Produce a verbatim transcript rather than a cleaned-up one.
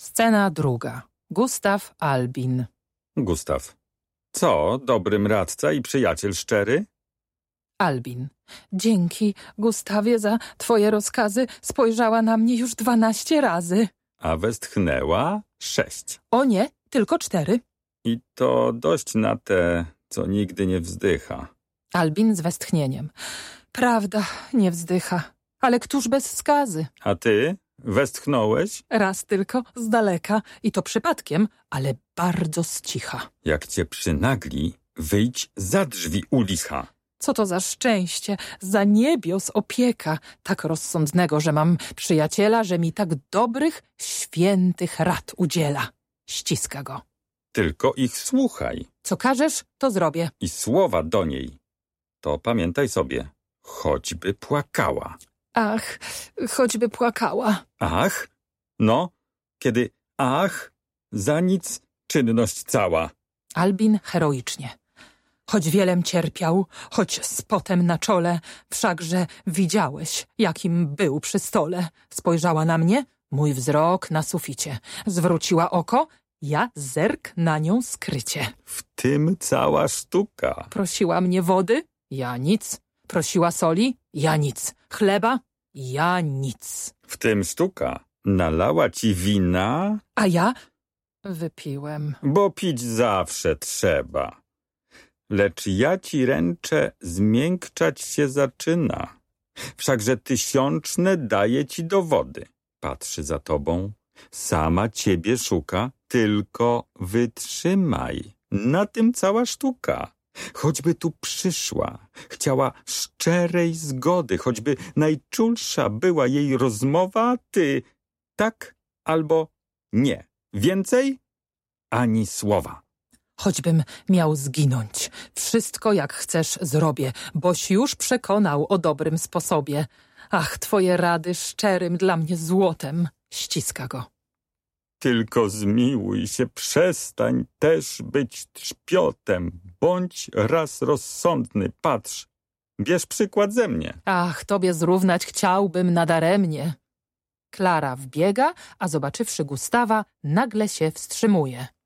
Scena druga. Gustaw, Albin. Gustaw. Co, dobrym radca i przyjaciel szczery? Albin. Dzięki, Gustawie, za twoje rozkazy. Spojrzała na mnie już dwanaście razy. A westchnęła sześć. O nie, tylko cztery. I to dość na te, co nigdy nie wzdycha. Albin z westchnieniem. Prawda, nie wzdycha. Ale któż bez skazy? A ty? Westchnąłeś? Raz tylko, z daleka. I to przypadkiem, ale bardzo z cicha. Jak cię przynagli, wyjdź za drzwi u licha. Co to za szczęście, za niebios opieka, tak rozsądnego, że mam przyjaciela, że mi tak dobrych, świętych rad udziela. Ściska go. Tylko ich słuchaj. Co każesz, to zrobię. I słowa do niej. To pamiętaj sobie, choćby płakała. Ach, choćby płakała. Ach? No, kiedy ach, za nic czynność cała. Albin heroicznie. Choć wielem cierpiał, choć z potem na czole, wszakże widziałeś, jakim był przy stole. Spojrzała na mnie, mój wzrok na suficie. Zwróciła oko, ja zerk na nią skrycie. W tym cała sztuka. Prosiła mnie wody, ja nic. Prosiła soli, ja nic. Chleba, ja nic. W tym sztuka. Nalała ci wina? A ja wypiłem. Bo pić zawsze trzeba. Lecz ja ci ręczę, zmiękczać się zaczyna. Wszakże tysiączne daje ci dowody. Patrzy za tobą, sama ciebie szuka, tylko wytrzymaj. Na tym cała sztuka. Choćby tu przyszła, chciała szczerej zgody, choćby najczulsza była jej rozmowa, ty tak albo nie. Więcej ani słowa. Choćbym miał zginąć, wszystko jak chcesz zrobię, boś już przekonał o dobrym sposobie. Ach, twoje rady szczerym dla mnie złotem. Ściska go. Tylko zmiłuj się, przestań też być trzpiotem. Bądź raz rozsądny, patrz. Bierz przykład ze mnie. Ach, tobie zrównać chciałbym nadaremnie. Klara wbiega, a zobaczywszy Gustawa, nagle się wstrzymuje.